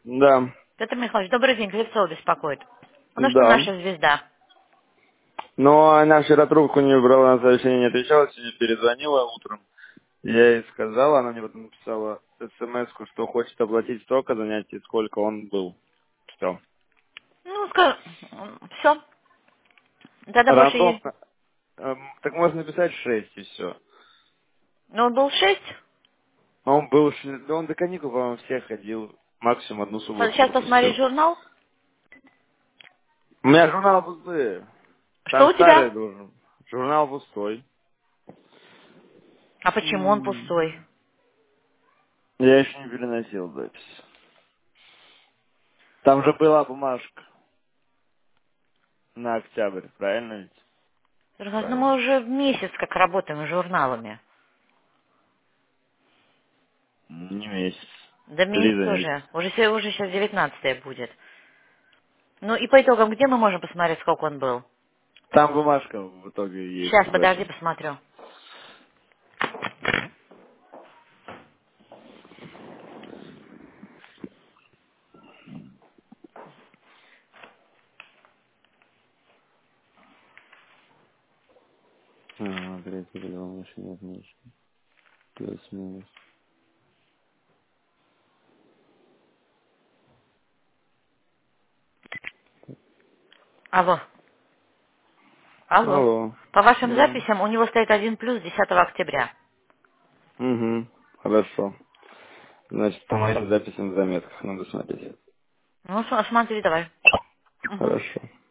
Да, Петр Михайлович, добрый день, Клепцова беспокоит. Ну что, да. наша звезда? Но она вчера трубку не брала, на сообщение не отвечала, сегодня перезвонила утром. Я ей сказала, она мне потом написала смс-ку, что хочет оплатить столько занятий, сколько он был. Все. Ну, все. Тогда больше Рандом, ей... так можно написать 6 и все. Ну, он был 6. Он был, да он до каникул, по-моему, всех ходил. Максимум одну субботу Сейчас посмотреть пропустил. журнал. У меня журнал пустые. Что Там у старый тебя? должен. Журнал пустой. А почему он М. пустой? Я еще не переносил запись. Там же была бумажка на октябрь, правильно ведь? Ну, мы Правильно. уже месяц как работаем с журналами. Не месяц. Да 3 месяц занятия. уже. Уже сейчас 19 будет. Ну и по итогам, где мы можем посмотреть, сколько он был? Там бумажка в итоге есть Сейчас, с подожди, записью. посмотрю. Третий миллион еще нет, меньше. Плюс-минус. Алло. Алло. Алло. По вашим Да. записям у него стоит 1+, 10 октября. Угу. Хорошо. Значит, по моим записям в заметках надо смотреть. Ну, смотри, давай. Мгм. Хорошо.